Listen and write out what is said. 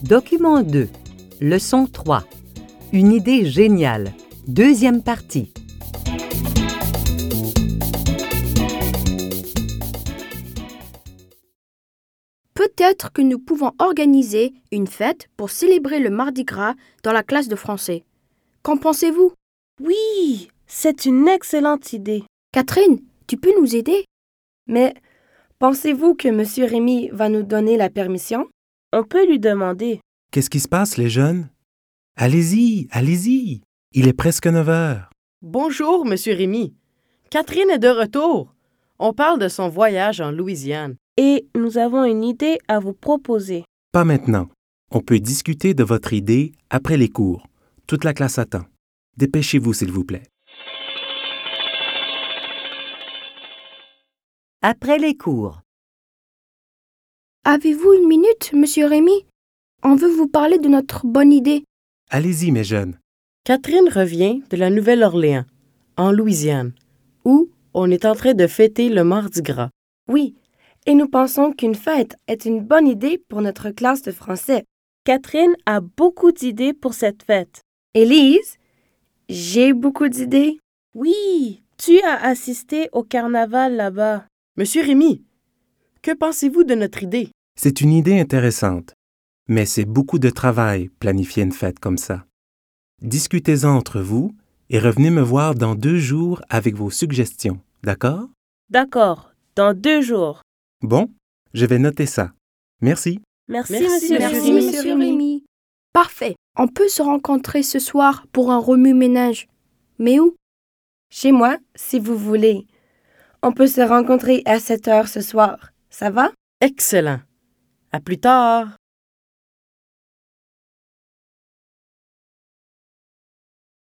Document 2, leçon 3. Une idée géniale. Deuxième partie. Peut-être que nous pouvons organiser une fête pour célébrer le Mardi Gras dans la classe de français. Qu'en pensez-vous? Oui, c'est une excellente idée. Catherine, tu peux nous aider? Mais pensez-vous que M. Rémy va nous donner la permission? On peut lui demander. Qu'est-ce qui se passe, les jeunes? Allez-y, allez-y. Il est presque 9 heures. Bonjour, Monsieur Rémy. Catherine est de retour. On parle de son voyage en Louisiane. Et nous avons une idée à vous proposer. Pas maintenant. On peut discuter de votre idée après les cours. Toute la classe attend. Dépêchez-vous, s'il vous plaît. Après les cours. Avez-vous une minute, Monsieur Rémy? On veut vous parler de notre bonne idée. Allez-y, mes jeunes. Catherine revient de la Nouvelle-Orléans, en Louisiane, où on est en train de fêter le Mardi Gras. Oui, et nous pensons qu'une fête est une bonne idée pour notre classe de français. Catherine a beaucoup d'idées pour cette fête. Élise, j'ai beaucoup d'idées. Oui, tu as assisté au carnaval là-bas. Monsieur Rémy, que pensez-vous de notre idée? C'est une idée intéressante, mais c'est beaucoup de travail planifier une fête comme ça. Discutez-en entre vous et revenez me voir dans 2 jours avec vos suggestions, d'accord? D'accord, dans 2 jours. Bon, je vais noter ça. Merci. Merci, Merci, Monsieur Rémy. Rémy. Parfait. On peut se rencontrer ce soir pour un remue-ménage. Mais où? Chez moi, si vous voulez. On peut se rencontrer à 7 heures ce soir. Ça va? Excellent. À plus tard.